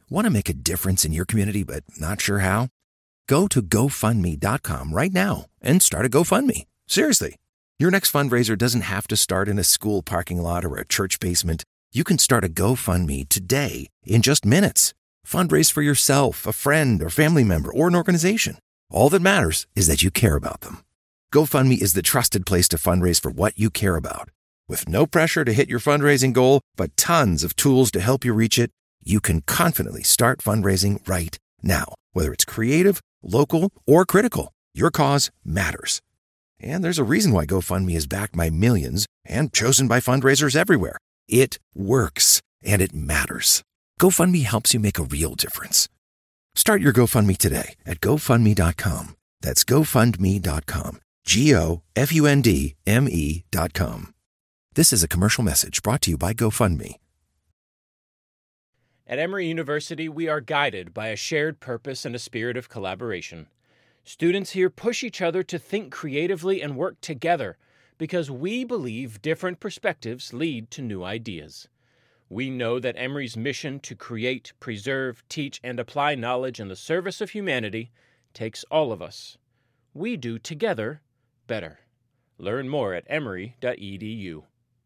Want to make a difference in your community but not sure how? Go to GoFundMe.com right now and start a GoFundMe. Seriously. Your next fundraiser doesn't have to start in a school parking lot or a church basement. You can start a GoFundMe today in just minutes. Fundraise for yourself, a friend or family member, or an organization. All that matters is that you care about them. GoFundMe is the trusted place to fundraise for what you care about. With no pressure to hit your fundraising goal, but tons of tools to help you reach it, you can confidently start fundraising right now. Whether it's creative, local, or critical, your cause matters. And there's a reason why GoFundMe is backed by millions and chosen by fundraisers everywhere. It works, and it matters. GoFundMe helps you make a real difference. Start your GoFundMe today at GoFundMe.com. That's GoFundMe.com. GoFundMe.com. This is a commercial message brought to you by GoFundMe. At Emory University, we are guided by a shared purpose and a spirit of collaboration. Students here push each other to think creatively and work together because we believe different perspectives lead to new ideas. We know that Emory's mission to create, preserve, teach, and apply knowledge in the service of humanity takes all of us. We do together better. Learn more at emory.edu.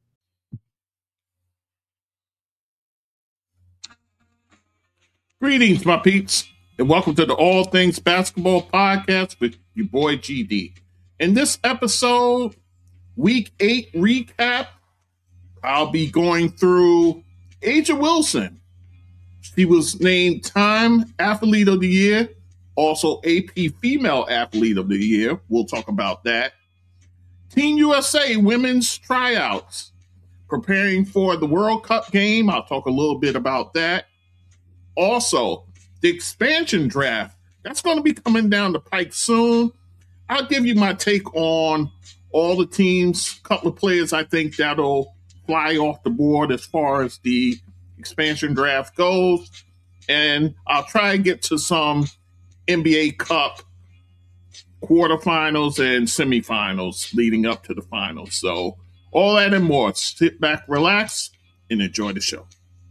Greetings, my peeps, and welcome to the All Things Basketball Podcast with your boy GD. In this episode, Week 8 recap, I'll be going through A'ja Wilson. She was named Time Athlete of the Year, also AP Female Athlete of the Year. We'll talk about that. Team USA Women's Tryouts, preparing for the World Cup game. I'll talk a little bit about that. Also, the expansion draft, that's going to be coming down the pike soon. I'll give you my take on all the teams, a couple of players I think that'll fly off the board as far as the expansion draft goes. And I'll try and get to some NBA Cup quarterfinals and semifinals leading up to the finals. So all that and more. Sit back, relax, and enjoy the show.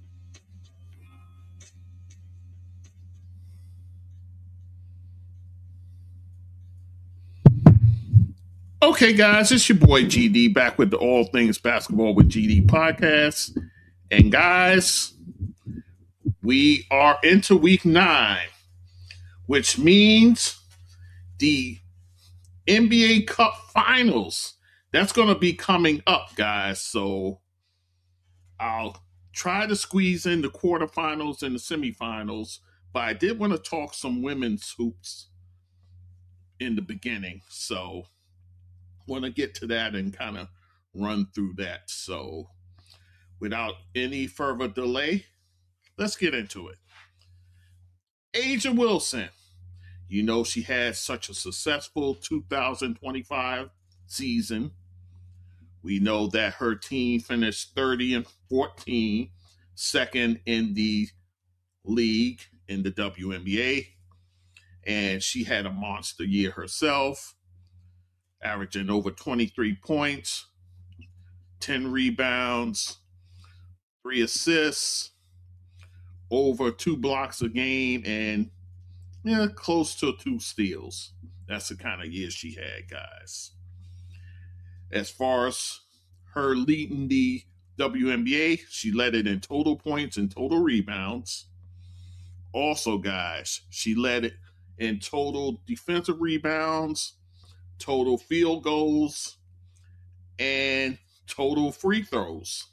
Okay, guys, it's your boy GD back with the All Things Basketball with GD podcast. And guys, we are into week 9, which means the NBA Cup finals. That's going to be coming up, guys. So I'll try to squeeze in the quarterfinals and the semifinals, but I did want to talk some women's hoops in the beginning. So want to get to that and kind of run through that. So without any further delay, let's get into it. A'ja Wilson, you know, she had such a successful 2025 season. We know that her team finished 30-14, second in the league in the WNBA, and she had a monster year herself, averaging over 23 points, 10 rebounds, 3 assists, over 2 blocks a game, and close to 2 steals. That's the kind of year she had, guys. As far as her leading the WNBA, she led it in total points and total rebounds. Also, guys, she led it in total defensive rebounds, total field goals, and total free throws.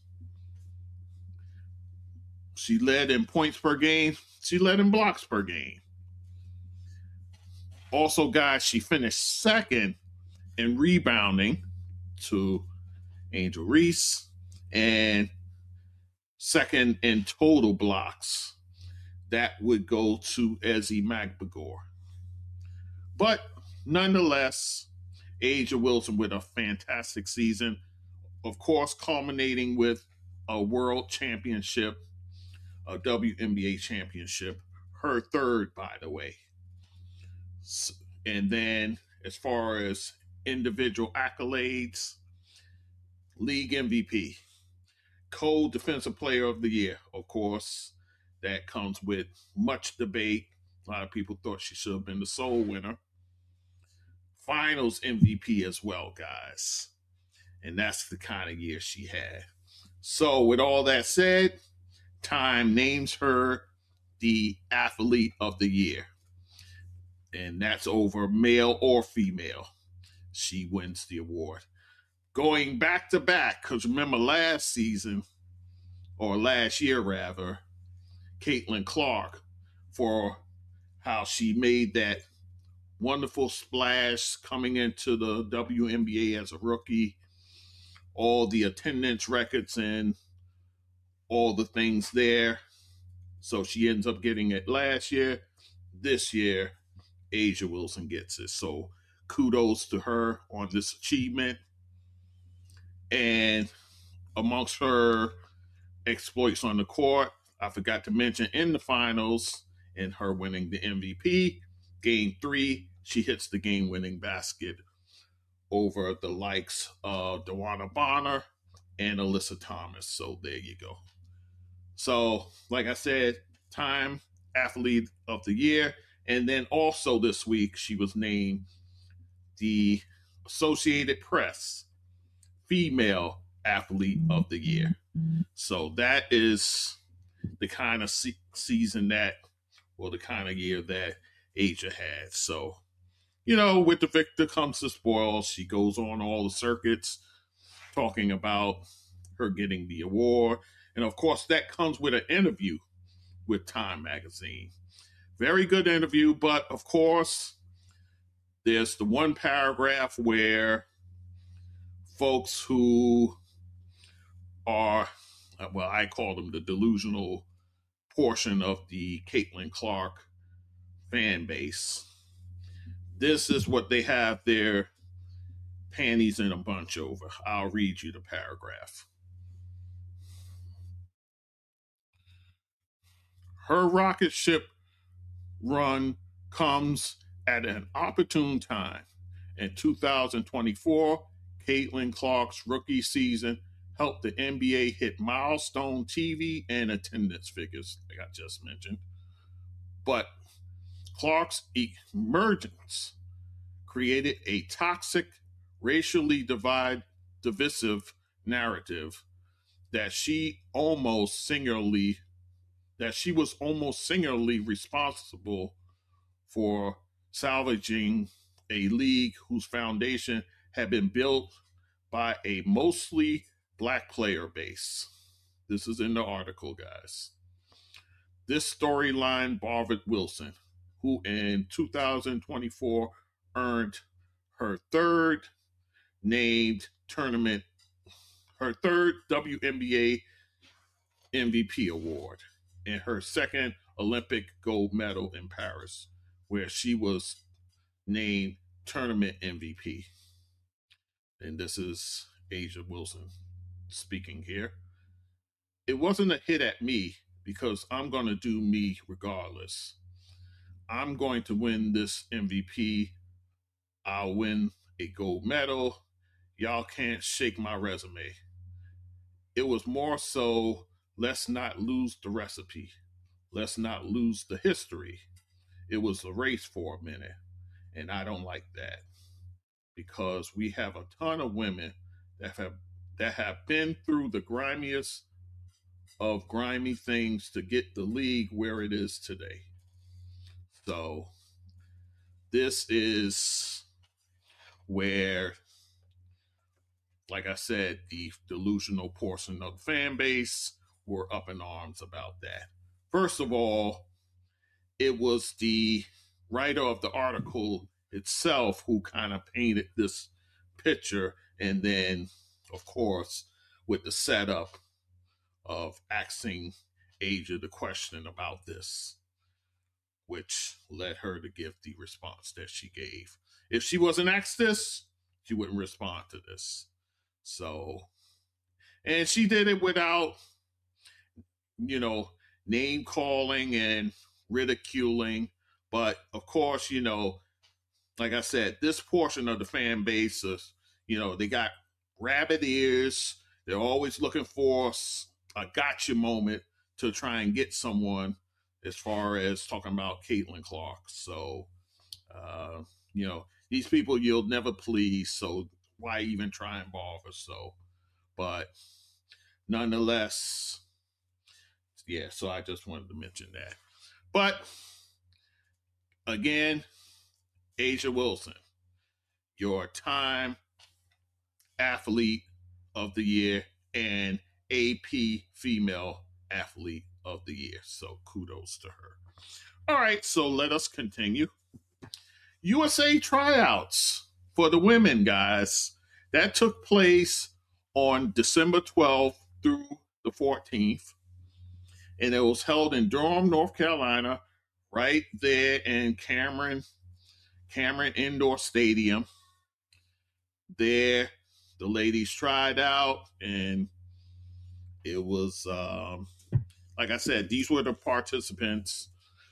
She led in points per game. She led in blocks per game. Also, guys, she finished second in rebounding to Angel Reese and second in total blocks. That would go to Ezi Magbegor. But nonetheless, A'ja Wilson with a fantastic season, of course, culminating with a world championship, a WNBA championship, her third, by the way. And then as far as individual accolades, league MVP, co-defensive player of the year, of course, that comes with much debate. A lot of people thought she should have been the sole winner. Finals MVP as well, guys. And that's the kind of year she had. So with all that said, Time names her the Athlete of the Year. And that's over male or female. She wins the award. Going back to back, because remember last season, or last year rather, Caitlin Clark, for how she made that wonderful splash coming into the WNBA as a rookie, all the attendance records and all the things there. So she ends up getting it last year. This year, A'ja Wilson gets it. So kudos to her on this achievement. And amongst her exploits on the court, I forgot to mention in the finals, in her winning the MVP, Game 3, she hits the game-winning basket over the likes of DeWanna Bonner and Alyssa Thomas. So there you go. So, like I said, Time Athlete of the Year. And then also this week, she was named the Associated Press Female Athlete of the Year. So that is the kind of season that, or the kind of year that A'ja had. So, with the victor comes the spoils. She goes on all the circuits talking about her getting the award. And of course, that comes with an interview with Time Magazine. Very good interview, but of course, there's the one paragraph where folks who are, well, I call them the delusional portion of the Caitlin Clark fan base. This is what they have their panties in a bunch over. I'll read you the paragraph. Her rocket ship run comes at an opportune time. In 2024, Caitlin Clark's rookie season helped the NBA hit milestone TV and attendance figures, like I just mentioned. But Clark's emergence created a toxic, racially divisive narrative that she was almost singularly responsible for salvaging a league whose foundation had been built by a mostly Black player base. This is in the article, guys. This storyline bothered Wilson, who in 2024 earned her third WNBA MVP award and her second Olympic gold medal in Paris, where she was named tournament MVP. And this is A'ja Wilson speaking here. It wasn't a hit at me because I'm going to do me regardless. I'm going to win this MVP. I'll win a gold medal. Y'all can't shake my resume. It was more so, let's not lose the recipe. Let's not lose the history. It was a race for a minute. And I don't like that because we have a ton of women that have been through the grimiest of grimy things to get the league where it is today. So this is where, like I said, the delusional portion of the fan base were up in arms about that. First of all, it was the writer of the article itself who kind of painted this picture, and then, of course, with the setup of asking A'ja the question about this, which led her to give the response that she gave. If she wasn't asked this, she wouldn't respond to this. So, and she did it without, name calling and ridiculing. But of course, like I said, this portion of the fan base is, they got rabbit ears. They're always looking for a gotcha moment to try and get someone as far as talking about Caitlin Clark. So, these people you'll never please, so why even try and bother? So, but nonetheless, yeah, so I just wanted to mention that. But again, A'ja Wilson, your Time Athlete of the Year and AP Female Athlete of the Year. So kudos to her. All right, so let us continue. USA tryouts for the women, guys. That took place on December 12th through the 14th. And it was held in Durham, North Carolina, right there in Cameron Indoor Stadium. There, the ladies tried out, and it was, like I said, these were the participants.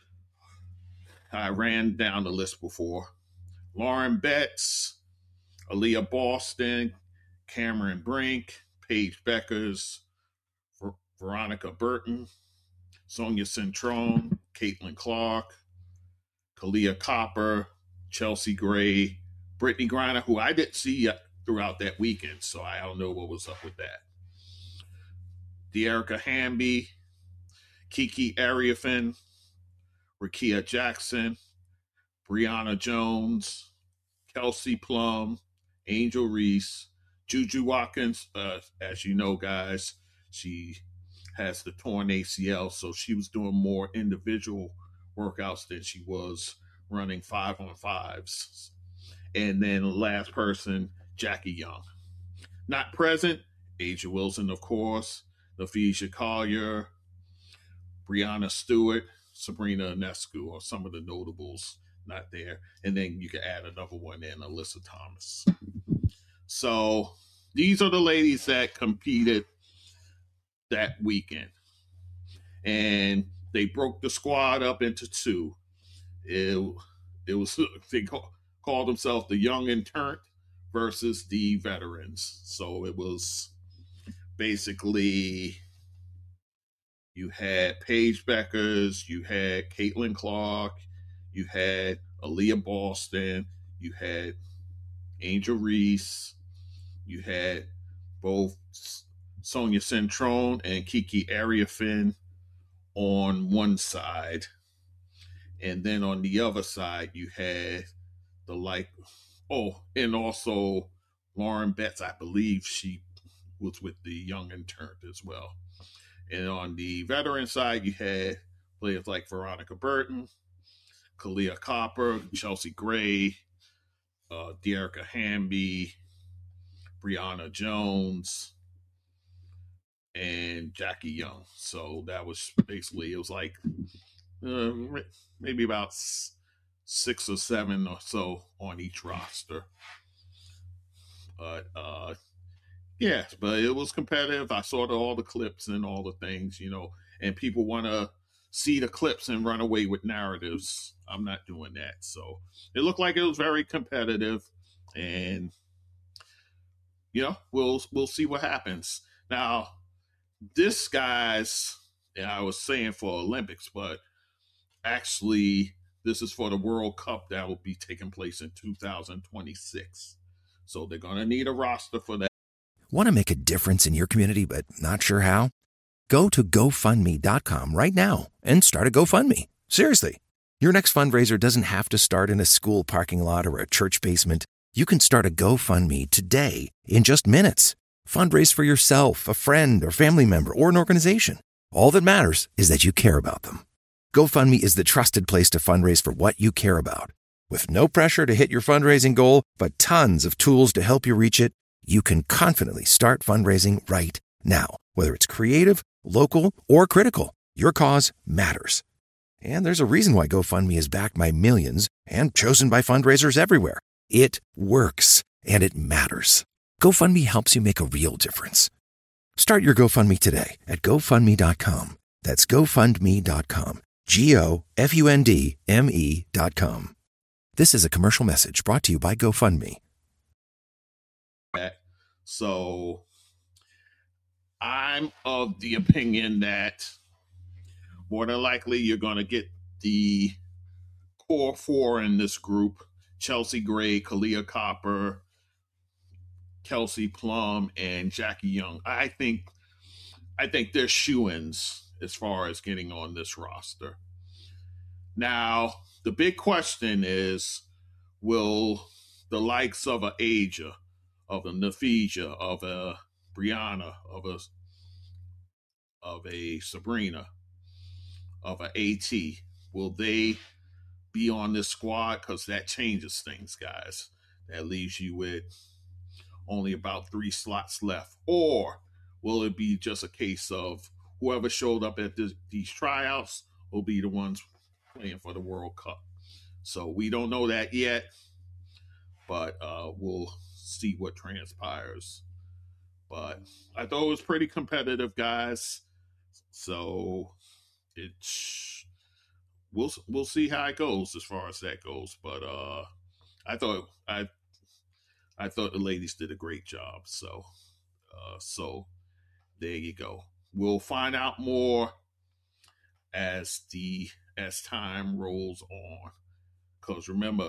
I ran down the list before. Lauren Betts, Aaliyah Boston, Cameron Brink, Paige Beckers, Veronica Burton, Sonia Centrone, Caitlin Clark, Kalia Copper, Chelsea Gray, Brittany Griner, who I didn't see throughout that weekend, so I don't know what was up with that. Dearica Hamby, Kiki Ariafin, Rakia Jackson, Brianna Jones, Kelsey Plum, Angel Reese, Juju Watkins. As you know, guys, she has the torn ACL, so she was doing more individual workouts than she was running 5-on-5s. And then the last person, Jackie Young. Not present, A'ja Wilson, of course, Napheesa Collier, Brianna Stewart, Sabrina Ionescu are some of the notables not there. And then you can add another one in, Alyssa Thomas. So these are the ladies that competed that weekend. And they broke the squad up into two. It was, they called themselves the Young and Turnt versus the Veterans. So it was basically, you had Paige Beckers, you had Caitlin Clark, you had Aaliyah Boston, you had Angel Reese, you had both Sonia Centrone and Kiki Ariafin on one side. And then on the other side, you had and also Lauren Betts, I believe she was with the Young and Turnt as well. And on the veteran side, you had players like Veronica Burton, Kalia Copper, Chelsea Gray, Dearica Hamby, Brianna Jones, and Jackie Young. So that was basically, it was like maybe about 6 or 7 or so on each roster. But but it was competitive. I saw all the clips and all the things, and people want to see the clips and run away with narratives. I'm not doing that. So it looked like it was very competitive, and we'll see what happens. Now, this guys, I was saying for Olympics, but actually this is for the World Cup that will be taking place in 2026. So they're going to need a roster for that. Want to make a difference in your community but not sure how? Go to GoFundMe.com right now and start a GoFundMe. Seriously. Your next fundraiser doesn't have to start in a school parking lot or a church basement. You can start a GoFundMe today in just minutes. Fundraise for yourself, a friend, or family member, or an organization. All that matters is that you care about them. GoFundMe is the trusted place to fundraise for what you care about. With no pressure to hit your fundraising goal, but tons of tools to help you reach it, you can confidently start fundraising right now. Whether it's creative, local, or critical, your cause matters. And there's a reason why GoFundMe is backed by millions and chosen by fundraisers everywhere. It works, and it matters. GoFundMe helps you make a real difference. Start your GoFundMe today at GoFundMe.com. That's GoFundMe.com. GoFundMe.com. This is a commercial message brought to you by GoFundMe. So I'm of the opinion that more than likely you're going to get the core four in this group: Chelsea Gray, Kalia Copper, Kelsey Plum, and Jackie Young. I think they're shoo-ins as far as getting on this roster. Now, the big question is, will the likes of a Aja, of a Nafija, of a Brianna, of a Sabrina, of a AT, will they be on this squad? Because that changes things, guys. That leaves you with only about 3 slots left. Or will it be just a case of whoever showed up at these tryouts will be the ones playing for the World Cup? So we don't know that yet, but we'll see what transpires. But I thought it was pretty competitive, guys. So we'll see how it goes as far as that goes. But I thought the ladies did a great job. So there you go. We'll find out more as time rolls on. Because remember,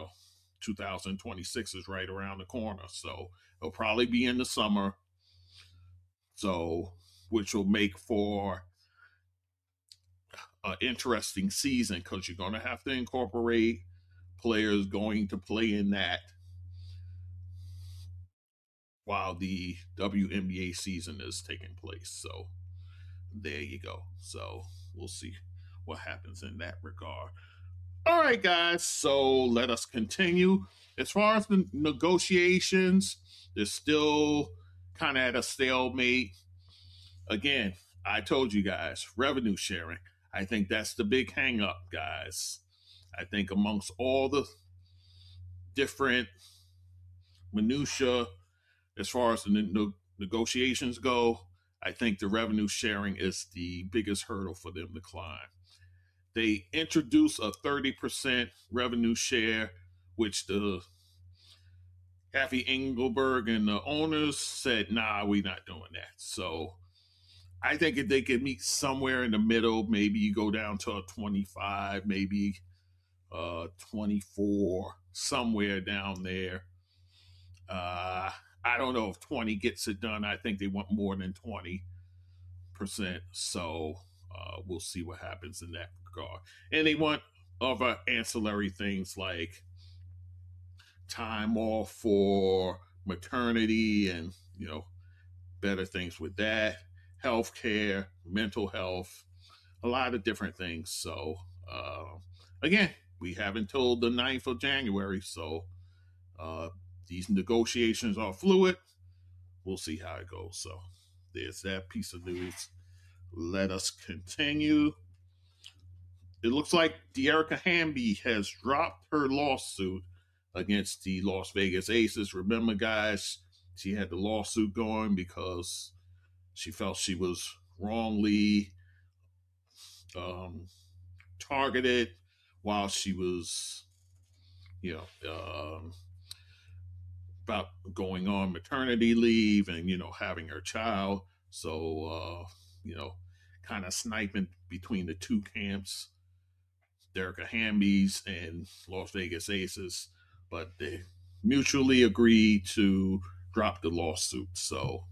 2026 is right around the corner. So it'll probably be in the summer. So, which will make for an interesting season, because you're going to have to incorporate players going to play in that while the WNBA season is taking place. So there you go. So we'll see what happens in that regard. All right, guys. So let us continue. As far as the negotiations, they're still kind of at a stalemate. Again, I told you guys, revenue sharing. I think that's the big hang up, guys. I think amongst all the different minutia as far as the negotiations go, I think the revenue sharing is the biggest hurdle for them to climb. They introduced a 30% revenue share, which the Kathy Engelberg and the owners said, nah, we're not doing that. So I think if they could meet somewhere in the middle, maybe you go down to a 25, maybe 24, somewhere down there. I don't know if 20 gets it done. I think they want more than 20%. So we'll see what happens in that regard. And they want other ancillary things like time off for maternity and, better things with that, healthcare, mental health, a lot of different things. So again, we have until the 9th of January. So these negotiations are fluid. We'll see how it goes. So there's that piece of news. Let us continue. It looks like Dearica Hamby has dropped her lawsuit against the Las Vegas Aces. Remember, guys, she had the lawsuit going because she felt she was wrongly targeted while she was, about going on maternity leave and, having her child. So, kind of sniping between the two camps, Dearica Hamby's and Las Vegas Aces, but they mutually agreed to drop the lawsuit. So,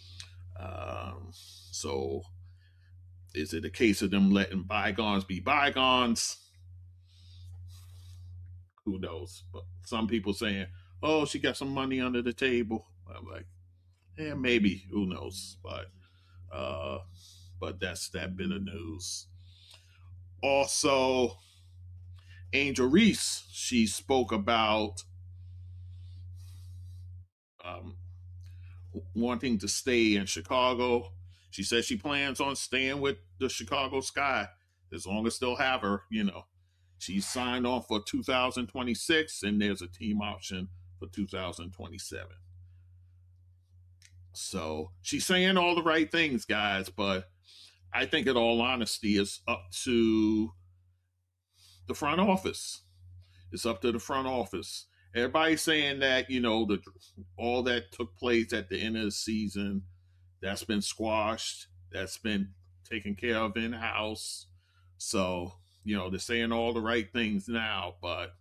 is it a case of them letting bygones be bygones? Who knows? But some people saying, oh, she got some money under the table. I'm like, yeah, maybe. Who knows? But that's that bit of news. Also, Angel Reese, she spoke about wanting to stay in Chicago. She said she plans on staying with the Chicago Sky as long as they'll have her. She's signed on for 2026, and there's a team option for 2027. So she's saying all the right things, guys, but I think in all honesty, it's up to the front office. It's up to the front office. Everybody's saying that, all that took place at the end of the season, that's been squashed. That's been taken care of in-house. So, they're saying all the right things now, but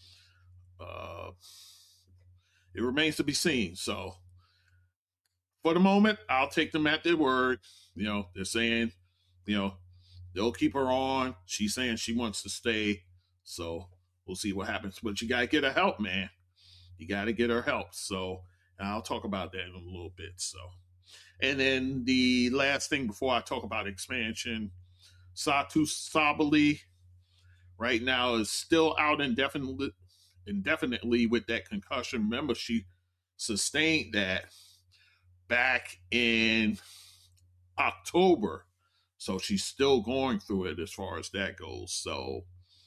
it remains to be seen. So, for the moment, I'll take them at their word. They're saying, they'll keep her on. She's saying she wants to stay. So, we'll see what happens. But you got to get her help, man. You got to get her help. So, I'll talk about that in a little bit. So, and then the last thing before I talk about expansion, Satu Sabali right now is still out indefinitely with that concussion. Remember, she sustained that back in October. So she's still going through it as far as that goes. So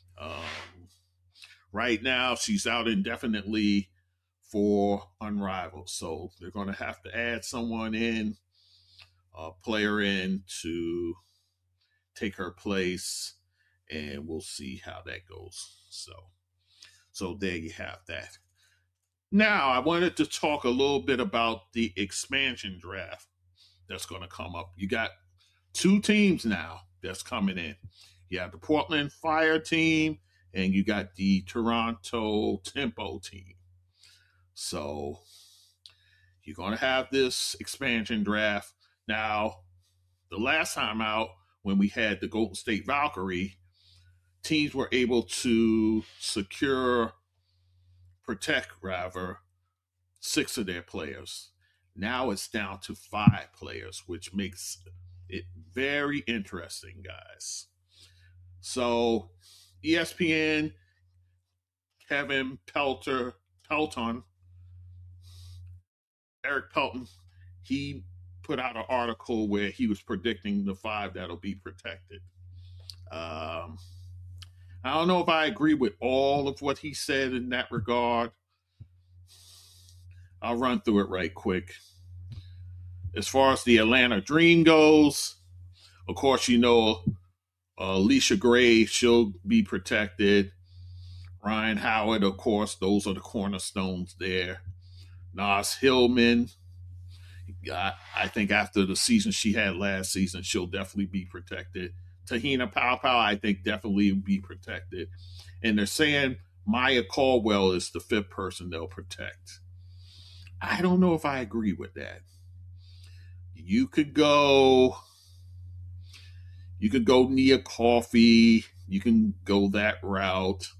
right now she's out indefinitely for Unrivaled. So they're going to have to add someone in, a player in to take her place, and we'll see how that goes. So there you have that. Now, I wanted to talk a little bit about the expansion draft that's going to come up. You got 2 teams now that's coming in. You have the Portland Fire team, and you got the Toronto Tempo team. So you're going to have this expansion draft. Now, the last time out, when we had the Golden State Valkyrie, teams were able to protect 6 of their players. Now it's down to 5 players, which makes it very interesting, guys. So ESPN, Kevin Pelton, Eric Pelton, he put out an article where he was predicting the 5 that'll be protected. I don't know if I agree with all of what he said in that regard. I'll run through it right quick. As far as the Atlanta Dream goes, of course, Alicia Gray, she'll be protected. Ryan Howard, of course, those are the cornerstones there. Naz Hillman, I think after the season she had last season, she'll definitely be protected. Tahina Pau, I think, definitely will be protected. And they're saying Maya Caldwell is the 5th person they'll protect. I don't know if I agree with that. You could go Nia Coffey. You can go that route.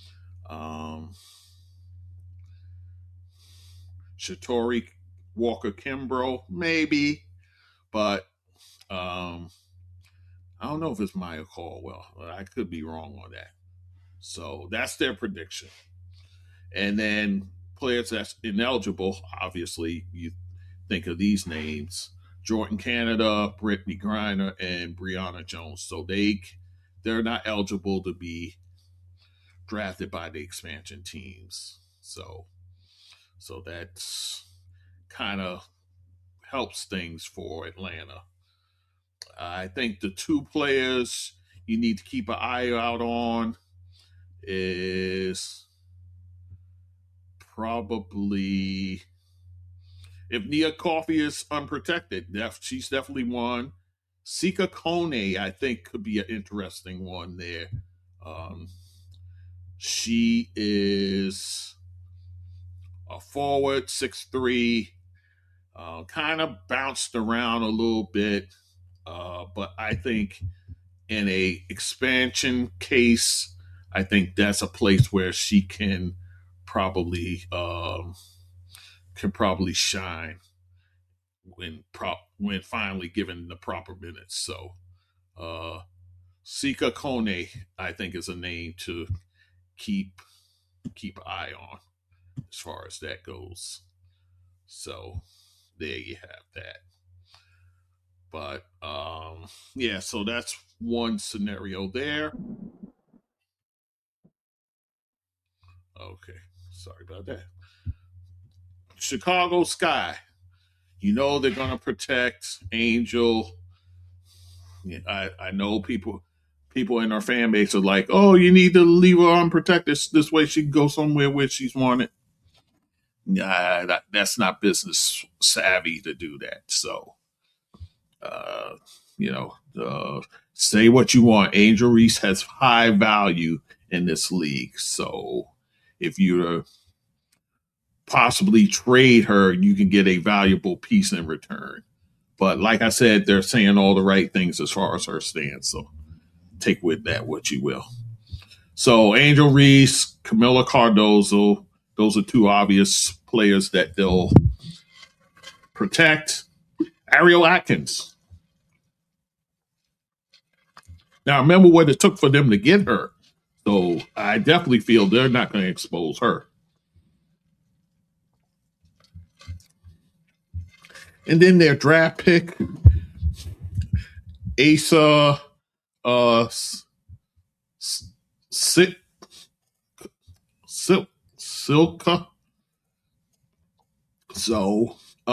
Shatori Walker Kimbrough, maybe. But I don't know if it's Maya Caldwell. I could be wrong on that. So that's their prediction. And then players that's ineligible, obviously, you think of these names: Jordan Canada, Brittany Griner, and Brianna Jones. So they're not eligible to be drafted by the expansion teams. So that's kind of helps things for Atlanta. I think the 2 players you need to keep an eye out on is probably, if Nia Coffey is unprotected, she's definitely one. Sika Kone, I think, could be an interesting one there. She is a forward, 6'3", kind of bounced around a little bit, but I think in a expansion case, I think that's a place where she can probably shine when finally given the proper minutes. So Sika Kone, I think, is a name to keep an eye on as far as that goes. So there you have that. But yeah, so that's one scenario there. Okay, sorry about that. Chicago Sky, they're going to protect Angel. I know people in our fan base are like, oh, you need to leave her unprotected. This way she can go somewhere where she's wanted. That's not business savvy to do that. So, say what you want. Angel Reese has high value in this league. So if you possibly trade her, you can get a valuable piece in return. But like I said, they're saying all the right things as far as her stance. So take with that what you will. So Angel Reese, Camila Cardozo, those are two obvious players that they'll protect. Ariel Atkins. Now, remember what it took for them to get her. So I definitely feel they're not going to expose her. And then their draft pick, Asa Silka. So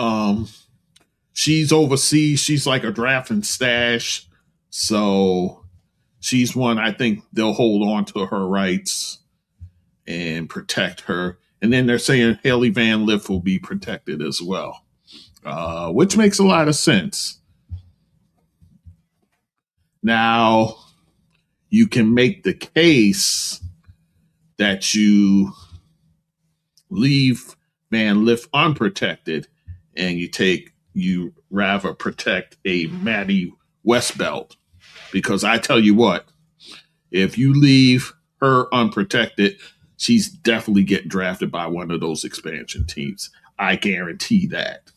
she's overseas. She's like a draft and stash. So she's one I think they'll hold on to her rights and protect her. And then they're saying Haley Van Lith will be protected as well, which makes a lot of sense. Now, you can make the case that you leave Van Lith unprotected and you rather protect a Maddie Westbelt. Because I tell you what, if you leave her unprotected, she's definitely getting drafted by one of those expansion teams. I guarantee that.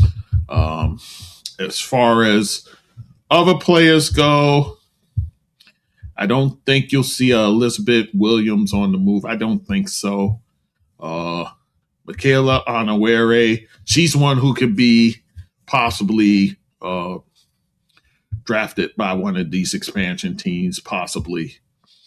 As far as other players go, I don't think you'll see Elizabeth Williams on the move. I don't think so. Michaela Onwere, she's one who could be possibly drafted by one of these expansion teams, possibly.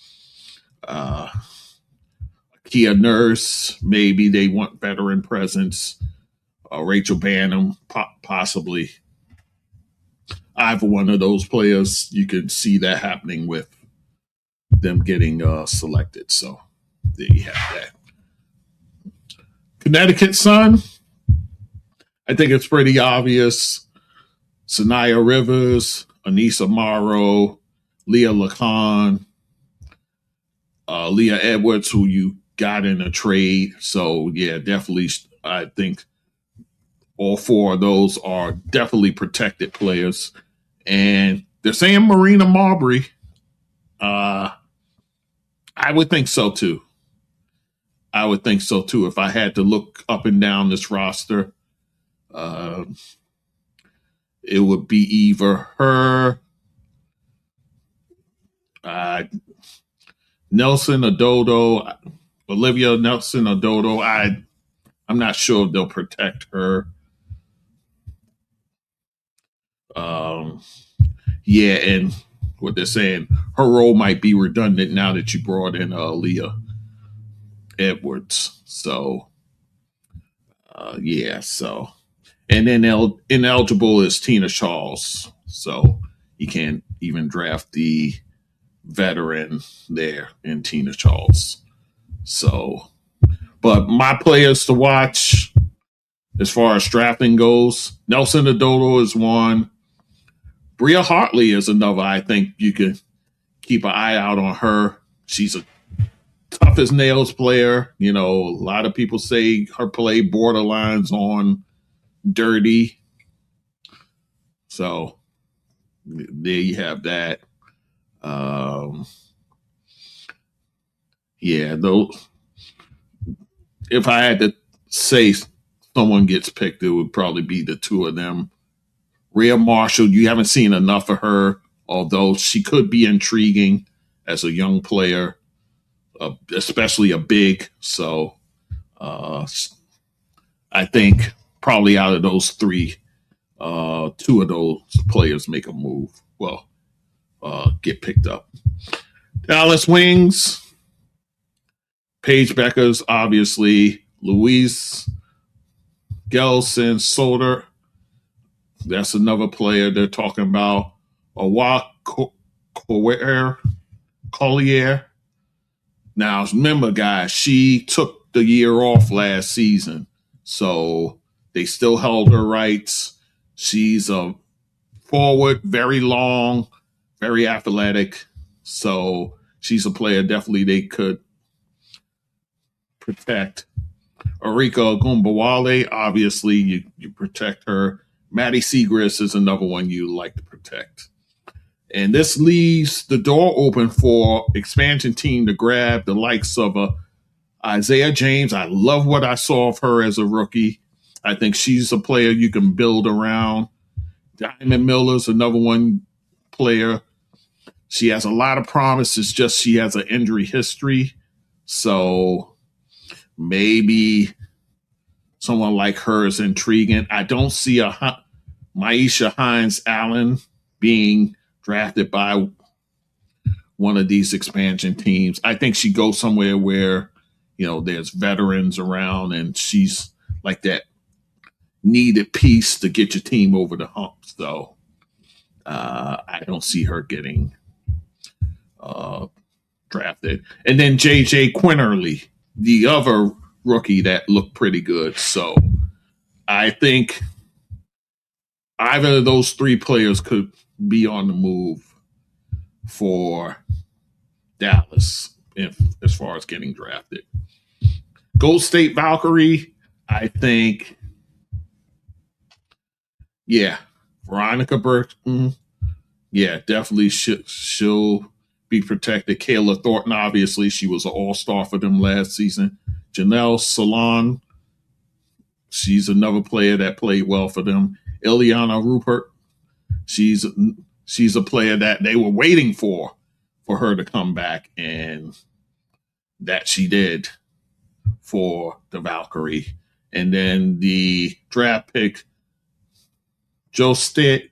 Kia Nurse, maybe they want veteran presence. Rachel Banham, possibly. Either one of those players, you can see that happening with them getting selected. So there you have that. Connecticut Sun, I think it's pretty obvious. Sanaya Rivers, Anissa Morrow, Leah Lacan, Leah Edwards, who you got in a trade. So, yeah, definitely, I think all four of those are definitely protected players. And they're saying Marina Marbury. I would think so, too. If I had to look up and down this roster, it would be either her, Nelson Ododo, Olivia Nelson Ododo. I'm not sure if they'll protect her. Yeah, and what they're saying, her role might be redundant now that you brought in Leah Edwards. So, yeah, so. And then ineligible is Tina Charles. So you can't even draft the veteran there in Tina Charles. So, but my players to watch as far as drafting goes, Nelson Ododo is one. Bria Hartley is another. I think you can keep an eye out on her. She's a tough as nails player. You know, a lot of people say her play borderlines on dirty. So there you have that. Yeah, though, if I had to say someone gets picked, it would probably be the two of them. Rhea Marshall, you haven't seen enough of her, although she could be intriguing as a young player, especially a big. So I think probably out of those three, two of those players make a move. Well, get picked up. Dallas Wings, Paige Beckers, obviously. Louise Gelson Soder, that's another player they're talking about. Awa Collier. Now, remember, guys, she took the year off last season, so they still held her rights. She's a forward, very long, very athletic. So she's a player definitely they could protect. Arika Ogunbowale, obviously you protect her. Maddie Segrist is another one you like to protect. And this leaves the door open for expansion team to grab the likes of Isaiah James. I love what I saw of her as a rookie. I think she's a player you can build around. Diamond Miller's another one player. She has a lot of promise. It's just she has an injury history. So maybe someone like her is intriguing. I don't see a Maisha Hines-Allen being drafted by one of these expansion teams. I think she goes somewhere where, there's veterans around and she's like that needed piece to get your team over the hump. So I don't see her getting drafted. And then JJ Quinterly, the other rookie that looked pretty good. So I think either of those three players could be on the move for Dallas as far as getting drafted. Gold State Valkyrie, I think, Veronica Burton, definitely she'll be protected. Kayla Thornton, obviously, she was an all-star for them last season. Janelle Salon, she's another player that played well for them. Ileana Rupert, she's a player that they were waiting for her to come back, and that she did for the Valkyrie. And then the draft pick, Joe Sight,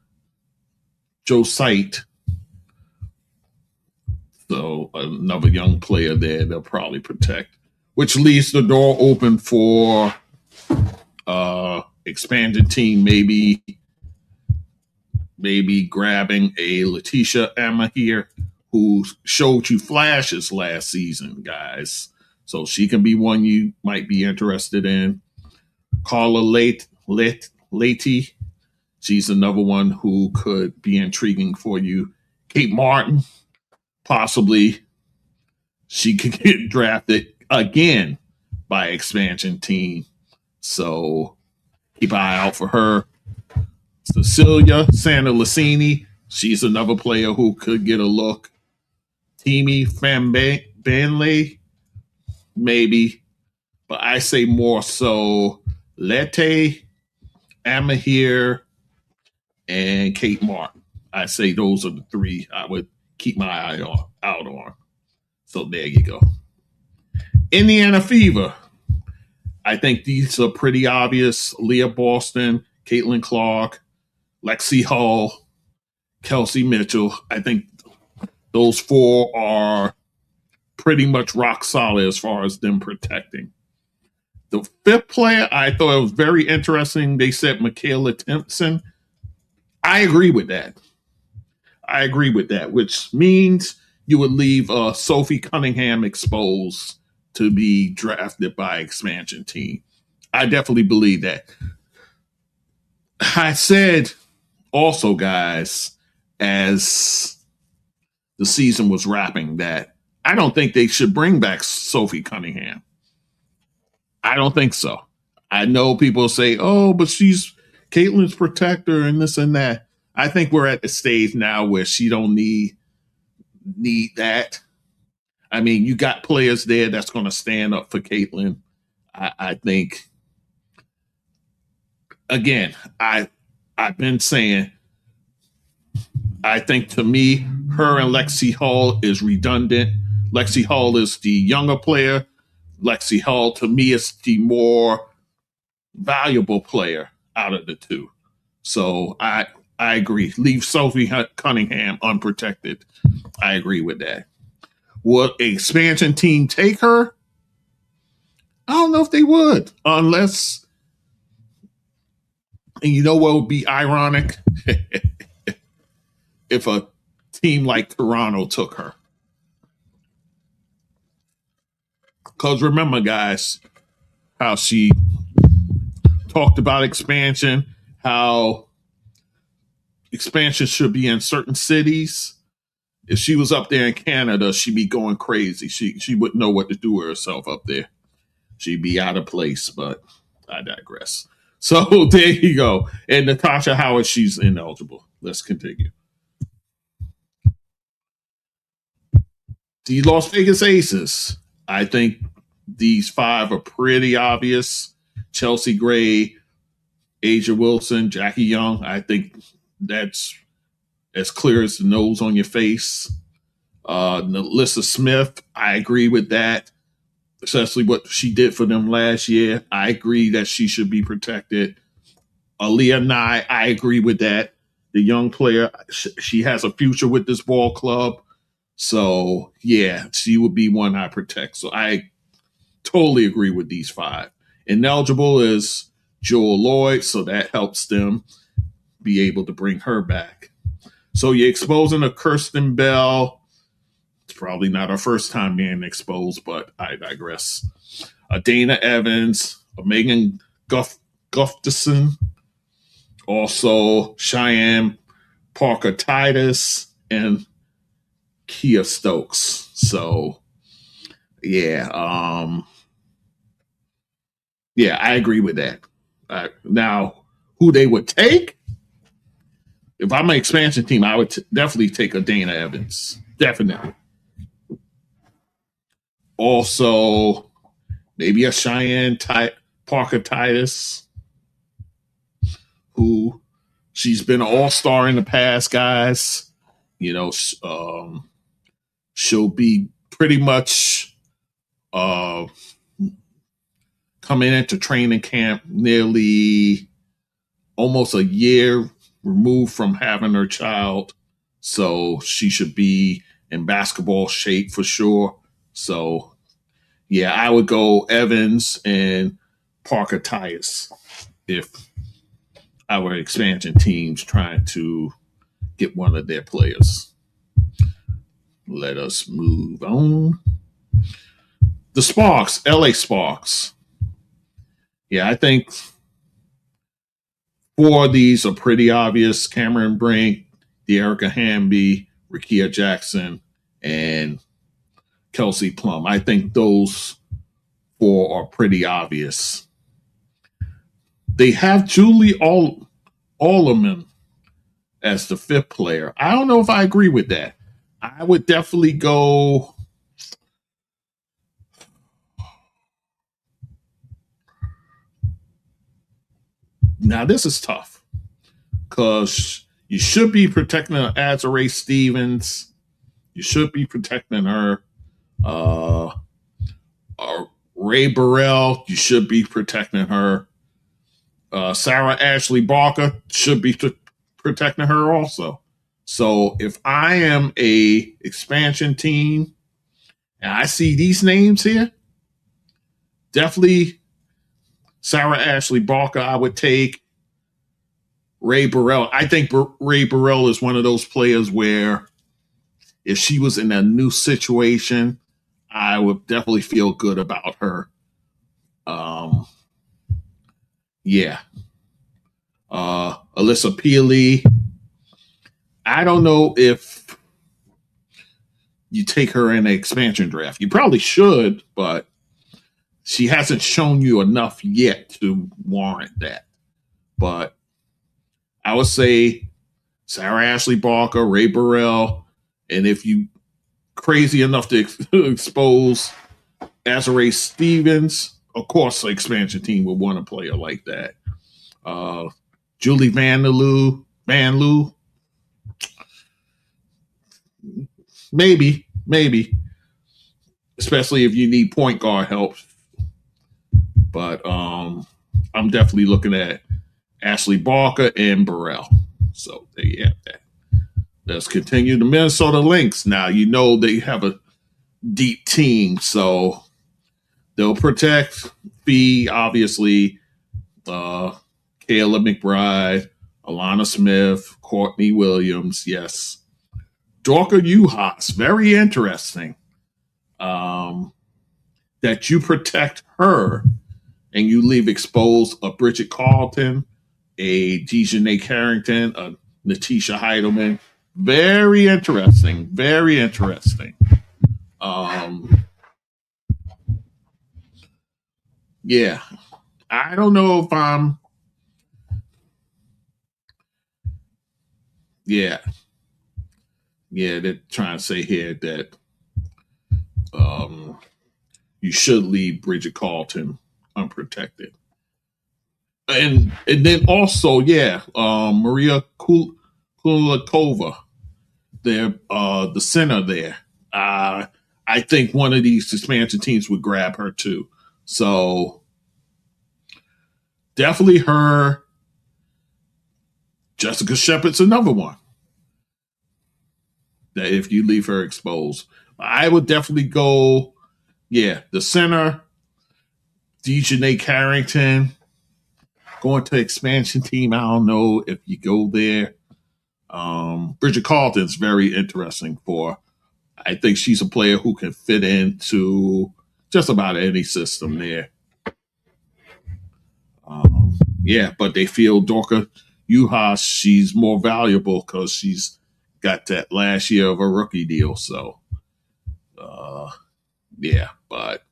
so another young player there they'll probably protect, which leaves the door open for expanded team maybe grabbing a Letitia Amahir, who showed you flashes last season, guys. So she can be one you might be interested in. Carla Leite, she's another one who could be intriguing for you. Kate Martin, possibly she could get drafted again by expansion team. So keep an eye out for her. Cecilia Santa-Licini, she's another player who could get a look. Timi Fambanley, maybe. But I say more so Lete, Amahir, and Kate Martin. I say those are the three I would keep my eye out on. So there you go. Indiana Fever. I think these are pretty obvious. Leah Boston, Caitlin Clark, Lexi Hall, Kelsey Mitchell. I think those four are pretty much rock solid as far as them protecting. The fifth player, I thought it was very interesting. They said Michaela Timpson. I agree with that. Which means you would leave Sophie Cunningham exposed to be drafted by expansion team. I definitely believe that. I said also, guys, as the season was wrapping, that I don't think they should bring back Sophie Cunningham. I don't think so. I know people say, oh, but she's Caitlin's protector and this and that. I think we're at the stage now where she don't need that. I mean, you got players there that's going to stand up for Caitlin. I think, again, I've been saying, I think to me, her and Lexi Hall is redundant. Lexi Hall is the younger player. Lexi Hall, to me, is the more valuable player out of the two. So I agree. Leave Sophie Cunningham unprotected. I agree with that. Would an expansion team take her? I don't know if they would, unless, and you know what would be ironic? If a team like Toronto took her. Because remember, guys, how she talked about expansion, how expansion should be in certain cities. If she was up there in Canada, she'd be going crazy. She wouldn't know what to do with herself up there. She'd be out of place, but I digress. So there you go. And Natasha Howard, she's ineligible. Let's continue. The Las Vegas Aces. I think these 5 are pretty obvious. Chelsea Gray, Asia Wilson, Jackie Young. I think that's as clear as the nose on your face. Nalissa Smith, I agree with that, especially what she did for them last year. I agree that she should be protected. Aaliyah Nye, I agree with that. The young player, she has a future with this ball club. So, yeah, she would be one I protect. So I totally agree with these 5. Ineligible is Joel Lloyd, so that helps them be able to bring her back. So you're exposing a Kirsten Bell. It's probably not her first time being exposed, but I digress. Dana Evans, Megan Gustafson, also Cheyenne Parker Titus, and Kia Stokes. So, yeah, I agree with that. Now, who they would take? If I'm an expansion team, I would definitely take a Dana Evans. Definitely. Also, maybe a Cheyenne Parker Titus, who she's been an all-star in the past, guys. You know, she'll be pretty much coming into training camp nearly almost a year removed from having her child. So she should be in basketball shape for sure. So, yeah, I would go Evans and Parker Titus if our expansion team's trying to get one of their players. Let us move on. The Sparks, LA Sparks. Yeah, I think 4 of these are pretty obvious. Cameron Brink, De'Erica Hamby, Rickea Jackson, and Kelsey Plum. I think those 4 are pretty obvious. They have Julie Alleman as the 5th player. I don't know if I agree with that. I would definitely go. Now, this is tough because you should be protecting Azurá Stevens. You should be protecting her. Ray Burrell, you should be protecting her. Sarah Ashley Barker should be protecting her also. So if I am a expansion team and I see these names here, definitely Sarah Ashley Barker I would take. Ray Burrell. I think Ray Burrell is one of those players where if she was in a new situation, I would definitely feel good about her. Alyssa Peely. I don't know if you take her in an expansion draft. You probably should, but she hasn't shown you enough yet to warrant that. But I would say Sarah Ashley Barker, Ray Burrell, and if you crazy enough to expose Azurá Stevens, of course the expansion team would want a player like that. Julie Van Loo. Maybe. Especially if you need point guard help. But I'm definitely looking at Ashley Barker and Burrell. So there you have that. Let's continue. The Minnesota Lynx. Now, you know they have a deep team, so they'll protect Fee, obviously, Kayla McBride, Alana Smith, Courtney Williams, yes. Dorka Juhas, very interesting that you protect her and you leave exposed a Bridget Carlton, a Dejanay Carrington, a Natisha Heidelman. Very interesting. Very interesting. Yeah. I don't know if I'm. Yeah. Yeah, they're trying to say here that you should leave Bridget Carlton unprotected. And then also, Maria Kulikova, the center there. I think one of these expansion teams would grab her too. So definitely her. Jessica Shepard's another one that if you leave her exposed, I would definitely go. Yeah, the center, Dejanay Carrington, going to expansion team. I don't know if you go there. Bridget Carlton's very interesting for. I think she's a player who can fit into just about any system there. But they feel Dorka Juhász, she's more valuable because she's got that last year of a rookie deal. So, but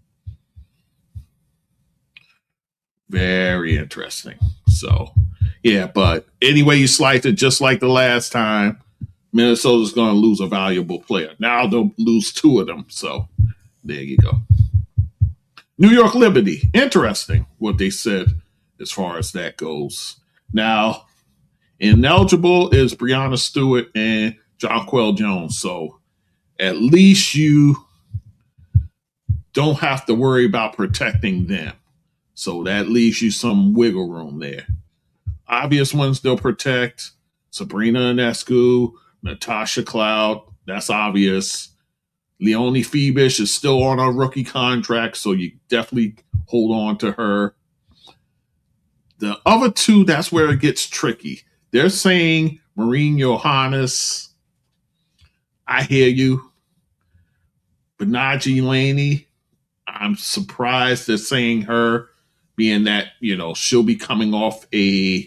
very interesting. So, but anyway, you slice it just like the last time. Minnesota's going to lose a valuable player. Now they'll lose two of them. So there you go. New York Liberty. Interesting what they said as far as that goes. Now, ineligible is Brianna Stewart and Jonquel Jones. So at least you don't have to worry about protecting them. So that leaves you some wiggle room there. Obvious ones they'll protect. Sabrina Ionescu, Natasha Cloud. That's obvious. Leonie Febish is still on a rookie contract, so you definitely hold on to her. The other two, that's where it gets tricky. They're saying Maureen Johannes. I hear you. Benaji Laney. I'm surprised they're saying her, being that, she'll be coming off a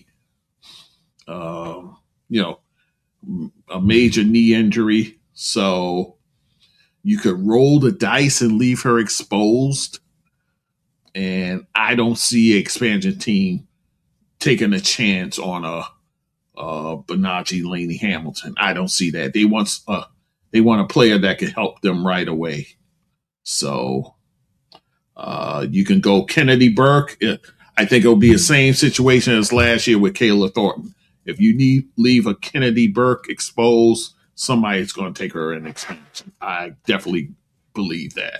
major knee injury. So you could roll the dice and leave her exposed. And I don't see an expansion team taking a chance on a Benaji Laney Hamilton. I don't see that. They want a player that can help them right away. So you can go Kennedy Burke. I think it'll be the same situation as last year with Kayla Thornton. If you leave a Kennedy Burke exposed, somebody's going to take her in expansion. I definitely believe that.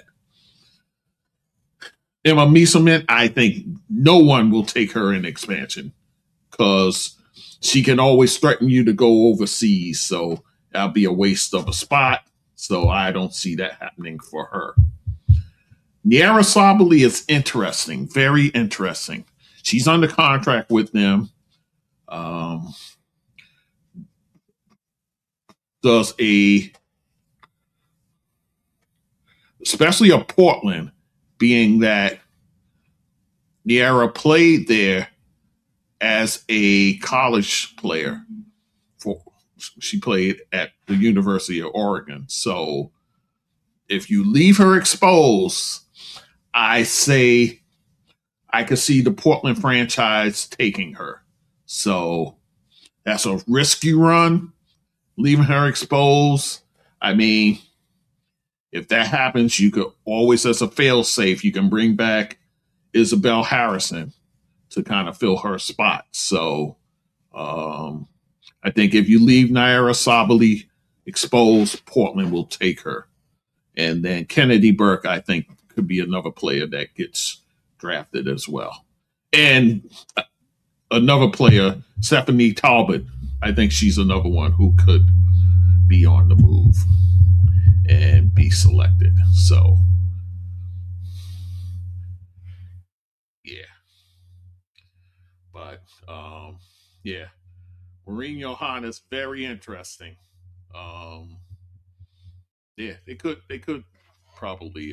Emma Measurement, I think no one will take her in expansion because she can always threaten you to go overseas. So that'll be a waste of a spot. So I don't see that happening for her. Nyara Sabally is interesting, very interesting. She's under contract with them. Does especially a Portland, being that Nyara played there as a college player. She played at the University of Oregon. So if you leave her exposed, I say I could see the Portland franchise taking her. So that's a risky run, leaving her exposed. I mean, if that happens, you could always, as a fail-safe, you can bring back Isabel Harrison to kind of fill her spot. So I think if you leave Nyara Sabally exposed, Portland will take her. And then Kennedy Burke, I think, could be another player that gets drafted as well. And another player, Stephanie Talbot, I think she's another one who could be on the move and be selected. So, yeah. But, Maureen Johannes, very interesting. They could probably,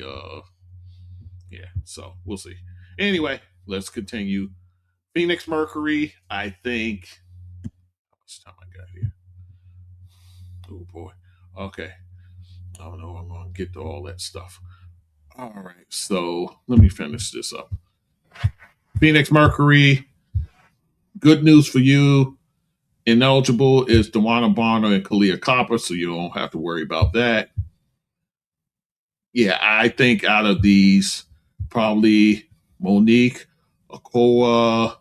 so we'll see. Anyway, let's continue. Phoenix Mercury, I think, much time I got here. Oh boy. Okay. I don't know. I'm going to get to all that stuff. All right. So let me finish this up. Phoenix Mercury. Good news for you. Ineligible is DeWanna Bonner and Kalia Copper, so you don't have to worry about that. Yeah, I think out of these, probably Monique, Akola,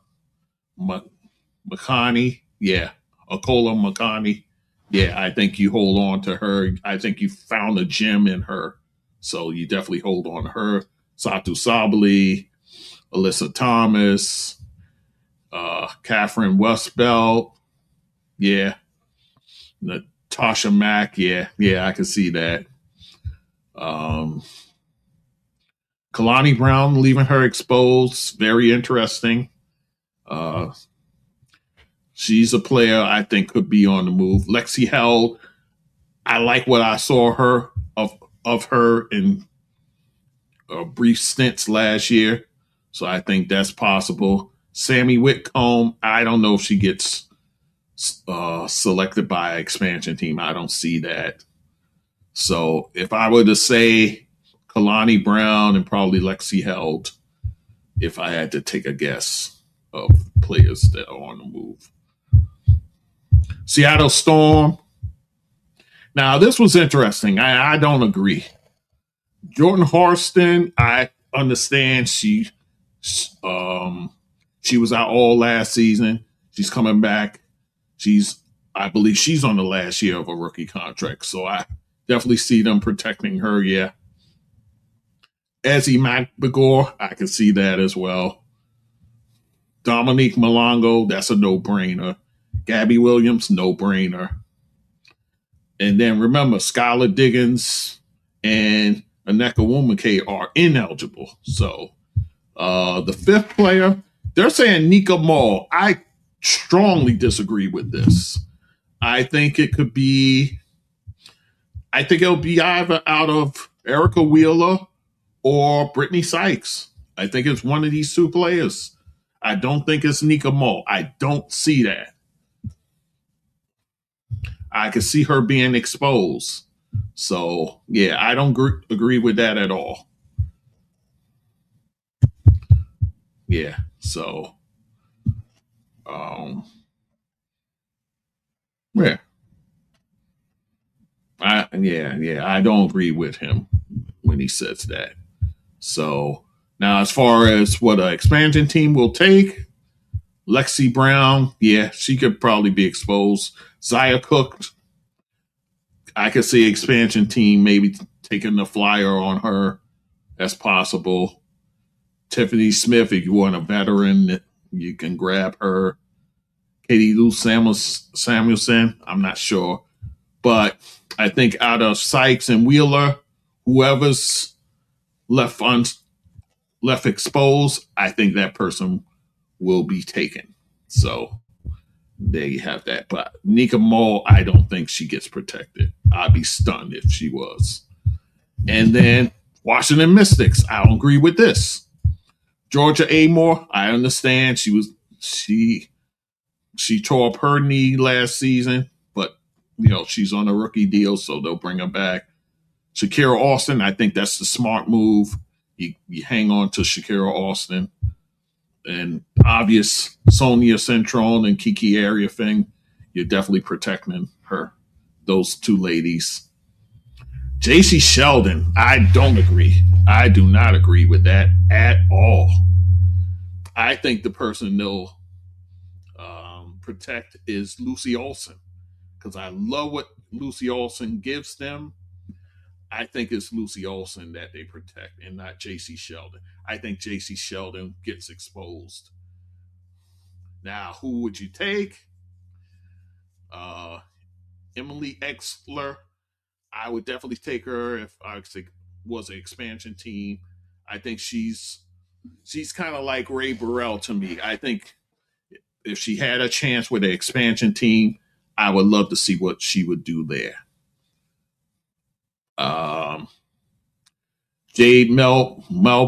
Makani. Yeah, Akola Makani. Yeah, I think you hold on to her. I think you found a gem in her. So you definitely hold on to her. Satu Sabali, Alyssa Thomas, Catherine Westbelt. Yeah. Natasha Mack. Yeah, I can see that. Kalani Brown, leaving her exposed. Very interesting. She's a player I think could be on the move. Lexi Held, I like what I saw her of her in brief stints last year. So I think that's possible. Sammy Whitcomb, I don't know if she gets selected by an expansion team. I don't see that. So if I were to say Kalani Brown and probably Lexi Held, if I had to take a guess of players that are on the move. Seattle Storm. Now, this was interesting. I don't agree. Jordan Horston, I understand she was out all last season. She's coming back. I believe she's on the last year of a rookie contract. So I definitely see them protecting her. Yeah. Ezzie McBegor, I can see that as well. Dominique Malongo, that's a no-brainer. Gabby Williams, no-brainer. And then remember, Skylar Diggins and Aneka Nwumike are ineligible. So the fifth player, they're saying Nika Mall. I strongly disagree with this. I think it'll be either out of Erica Wheeler or Brittany Sykes. I think it's one of these two players. I don't think it's Nika Mall. I don't see that. I could see her being exposed. So, yeah, I don't agree with that at all. Yeah, so, yeah. I don't agree with him when he says that. So, now as far as what an expansion team will take, Lexi Brown, yeah, she could probably be exposed. Zaya Cook, I could see expansion team maybe taking the flyer on her. That's possible. Tiffany Smith, if you want a veteran, you can grab her. Katie Lou Samuelson, I'm not sure. But I think out of Sykes and Wheeler, whoever's left exposed, I think that person will be taken. So there you have that. But Nika Mall, I don't think she gets protected. I'd be stunned if she was. And then Washington Mystics, I don't agree with this. Georgia Amore, I understand she tore up her knee last season, but she's on a rookie deal, so they'll bring her back. Shakira Austin, I think that's the smart move. You hang on to Shakira Austin. And obvious Sonia Centron and Kiki Area thing, you're definitely protecting her. Those two ladies. JC Sheldon, I don't agree. I do not agree with that at all. I think the person they'll protect is Lucy Olson, because I love what Lucy Olson gives them. I think it's Lucy Olson that they protect and not JC Sheldon. I think JC Sheldon gets exposed. Now, who would you take? Emily Exler. I would definitely take her if I was an expansion team. I think she's kind of like Ray Burrell to me. I think if she had a chance with an expansion team, I would love to see what she would do there. Jade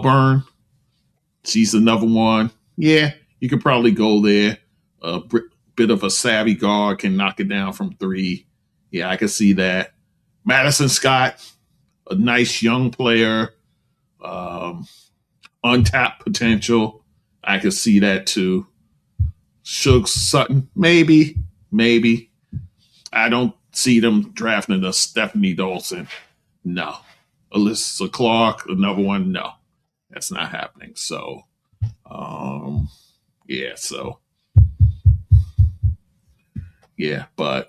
Melbourne. She's another one. Yeah, you could probably go there. bit of a savvy guard, can knock it down from three. Yeah, I can see that. Madison Scott, a nice young player, untapped potential. I can see that too. Suge Sutton, maybe. I don't see them drafting a Stephanie Dawson. No. Alyssa Clark, another one. No, that's not happening. So, but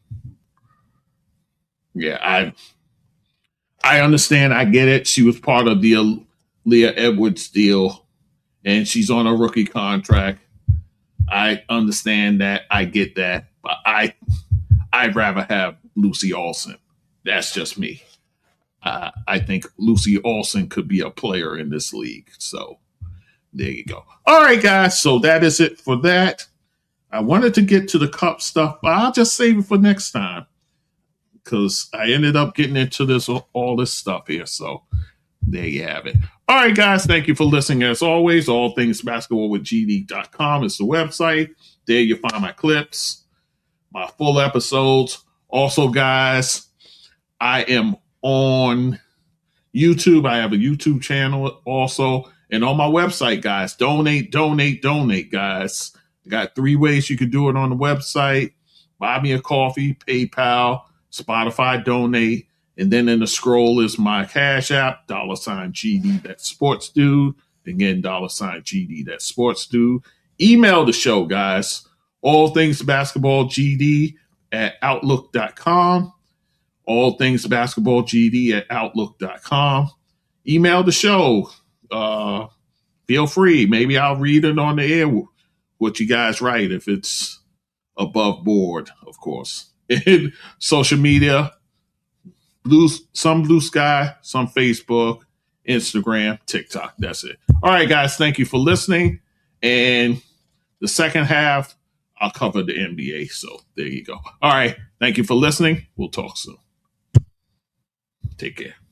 I understand. I get it. She was part of the Leah Edwards deal, and she's on a rookie contract. I understand that. I get that. But I'd rather have Lucy Olsen. That's just me. I think Lucy Olsen could be a player in this league. So there you go. All right, guys. So that is it for that. I wanted to get to the cup stuff, but I'll just save it for next time because I ended up getting into all this stuff here. So there you have it. All right, guys. Thank you for listening. As always, all things basketball with GD.com is the website. There you find my clips, my full episodes. Also, guys, I am on YouTube. I have a YouTube channel also. And on my website, guys, donate, guys. I got 3 ways you can do it on the website. Buy me a coffee, PayPal, Spotify, donate. And then in the scroll is my Cash App, $GD, that's Sports Dude. Again, $GD, that's Sports Dude. Email the show, guys. All things basketball GD at outlook.com. All things basketball GD at outlook.com. Email the show. Feel free. Maybe I'll read it on the air, what you guys write, if it's above board, of course. In social media, some Blue Sky, some Facebook, Instagram, TikTok. That's it. All right, guys. Thank you for listening. And the second half, I'll cover the NBA. So there you go. All right. Thank you for listening. We'll talk soon. Take care.